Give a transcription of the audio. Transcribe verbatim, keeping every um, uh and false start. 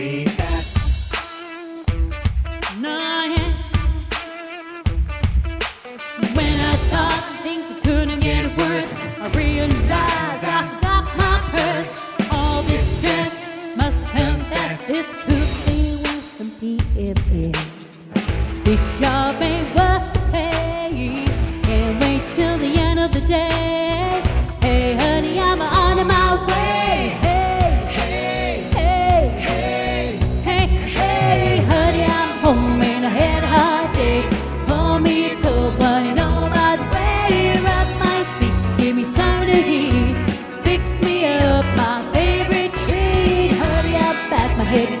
me back. No, yeah. When I thought things couldn't get worse, I realized I forgot my purse. All this stress, must confess, this could be worse than P M S. This job ain't worth the pay. Can't wait till the end of the day. Hey, honey, I'm on my way. Hey, Hey, hey, hey, hey, hey, honey, I'm home and I had a hard day. Pour me a cold one and oh, by the way, rub my feet, give me something to eat, fix me up my favorite treat. Honey, I back my head.